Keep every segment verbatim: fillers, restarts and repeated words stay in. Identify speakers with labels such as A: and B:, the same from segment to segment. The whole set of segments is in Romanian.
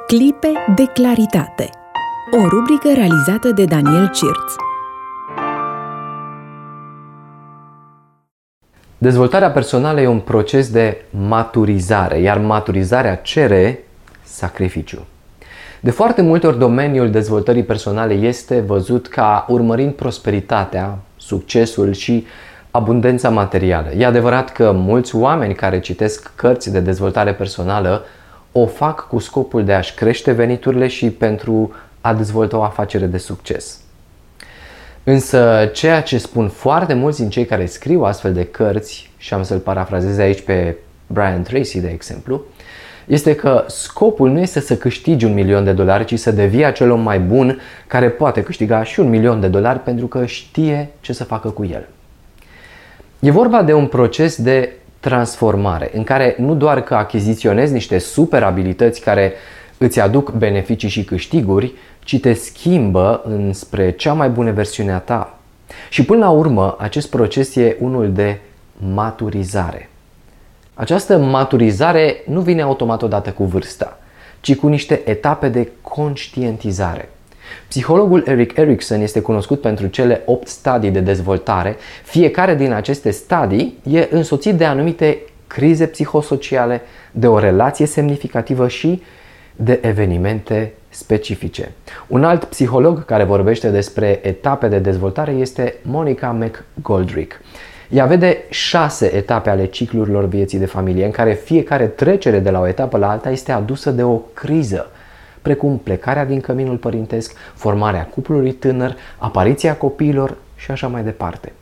A: Clipe de claritate. O rubrică realizată de Daniel Cirț.
B: Dezvoltarea personală e un proces de maturizare, iar maturizarea cere sacrificiu. De foarte multe ori domeniul dezvoltării personale este văzut ca urmărind prosperitatea, succesul și abundența materială. E adevărat că mulți oameni care citesc cărți de dezvoltare personală o fac cu scopul de a-și crește veniturile și pentru a dezvolta o afacere de succes. Însă ceea ce spun foarte mulți din cei care scriu astfel de cărți, și am să-l parafrazez aici pe Brian Tracy de exemplu, este că scopul nu este să câștigi un milion de dolari, ci să devii acel om mai bun care poate câștiga și un milion de dolari pentru că știe ce să facă cu el. E vorba de un proces de transformare în care nu doar că achiziționezi niște super abilități care îți aduc beneficii și câștiguri, ci te schimbă înspre cea mai bună versiune a ta. Și până la urmă, acest proces e unul de maturizare. Această maturizare nu vine automat odată cu vârsta, ci cu niște etape de conștientizare. Psihologul Erik Erikson este cunoscut pentru cele opt stadii de dezvoltare. Fiecare din aceste stadii e însoțit de anumite crize psihosociale, de o relație semnificativă și de evenimente specifice. Un alt psiholog care vorbește despre etape de dezvoltare este Monica McGoldrick. Ea vede șase etape ale ciclurilor vieții de familie, în care fiecare trecere de la o etapă la alta este adusă de o criză, precum plecarea din căminul părintesc, formarea cuplului tânăr, apariția copiilor și așa mai departe.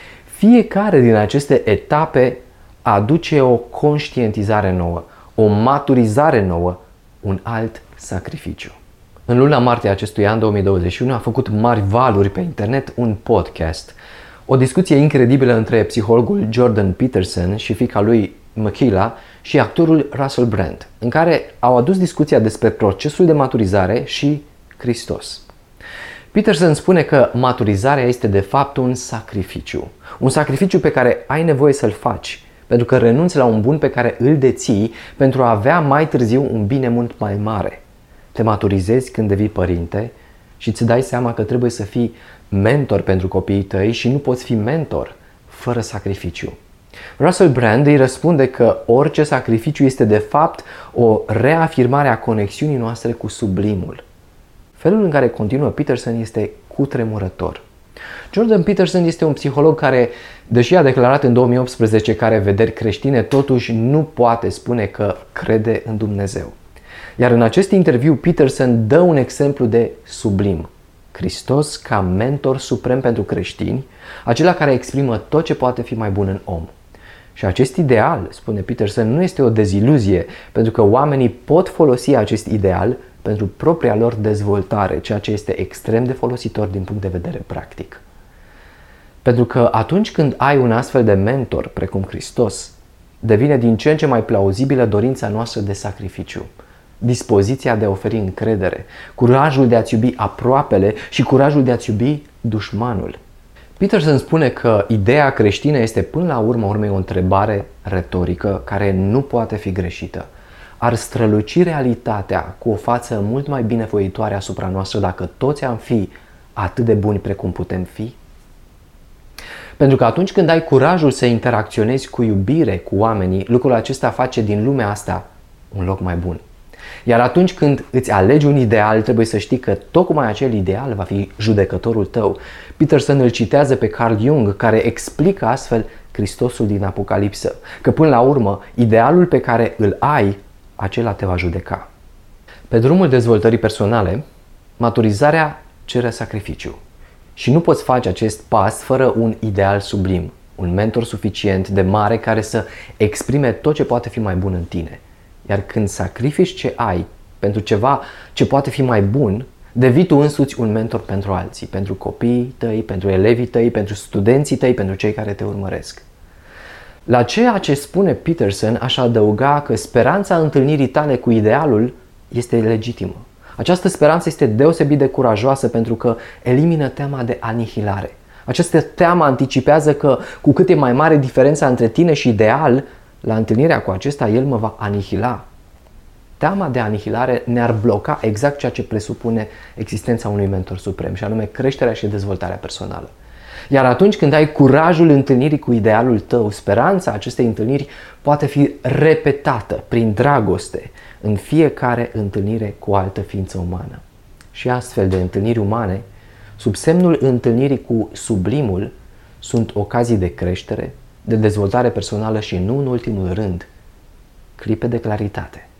B: Fiecare din aceste etape aduce o conștientizare nouă, o maturizare nouă, un alt sacrificiu. În luna martie acestui an două mii douăzeci și unu a făcut mari valuri pe internet un podcast, o discuție incredibilă între psihologul Jordan Peterson și fiica lui Michaela și actorul Russell Brand, în care au adus discuția despre procesul de maturizare și Hristos. Peterson spune că maturizarea este de fapt un sacrificiu, un sacrificiu pe care ai nevoie să-l faci, pentru că renunți la un bun pe care îl deții pentru a avea mai târziu un bine mult mai mare. Te maturizezi când devii părinte și îți dai seama că trebuie să fii mentor pentru copiii tăi și nu poți fi mentor fără sacrificiu. Russell Brand îi răspunde că orice sacrificiu este de fapt o reafirmare a conexiunii noastre cu sublimul. Felul în care continuă Peterson este cutremurător. Jordan Peterson este un psiholog care, deși a declarat în două mii optsprezece că are vederi creștine, totuși nu poate spune că crede în Dumnezeu. Iar în acest interviu Peterson dă un exemplu de sublim. Hristos ca mentor suprem pentru creștini, acela care exprimă tot ce poate fi mai bun în om. Și acest ideal, spune Peterson, nu este o deziluzie, pentru că oamenii pot folosi acest ideal pentru propria lor dezvoltare, ceea ce este extrem de folositor din punct de vedere practic. Pentru că atunci când ai un astfel de mentor, precum Hristos, devine din ce în ce mai plauzibilă dorința noastră de sacrificiu, dispoziția de a oferi încredere, curajul de a-ți iubi aproapele și curajul de a-ți iubi dușmanul. Peterson spune că ideea creștină este până la urmă urmei o întrebare retorică care nu poate fi greșită. Ar străluci realitatea cu o față mult mai binevoitoare asupra noastră dacă toți am fi atât de buni precum putem fi? Pentru că atunci când ai curajul să interacționezi cu iubire cu oamenii, lucrul acesta face din lumea asta un loc mai bun. Iar atunci când îți alegi un ideal, trebuie să știi că tocmai acel ideal va fi judecătorul tău. Peterson îl citează pe Carl Jung, care explică astfel Hristosul din Apocalipsă, că până la urmă, idealul pe care îl ai, acela te va judeca. Pe drumul dezvoltării personale, maturizarea cere sacrificiu. Și nu poți face acest pas fără un ideal sublim, un mentor suficient de mare care să exprime tot ce poate fi mai bun în tine. Iar când sacrifici ce ai pentru ceva ce poate fi mai bun, devii tu însuți un mentor pentru alții, pentru copiii tăi, pentru elevii tăi, pentru studenții tăi, pentru cei care te urmăresc. La ceea ce spune Peterson, aș adăuga că speranța întâlnirii tale cu idealul este legitimă. Această speranță este deosebit de curajoasă pentru că elimină teama de anihilare. Această teamă anticipează că cu cât e mai mare diferența între tine și ideal, la întâlnirea cu acesta el mă va anihila. teama de anihilare ne-ar bloca exact ceea ce presupune existența unui mentor suprem, și anume creșterea și dezvoltarea personală. Iar atunci când ai curajul întâlnirii cu idealul tău, speranța acestei întâlniri poate fi repetată prin dragoste în fiecare întâlnire cu o altă ființă umană. Și astfel de întâlniri umane, sub semnul întâlnirii cu sublimul, sunt ocazii de creștere, de dezvoltare personală și, nu în ultimul rând, clipe de claritate.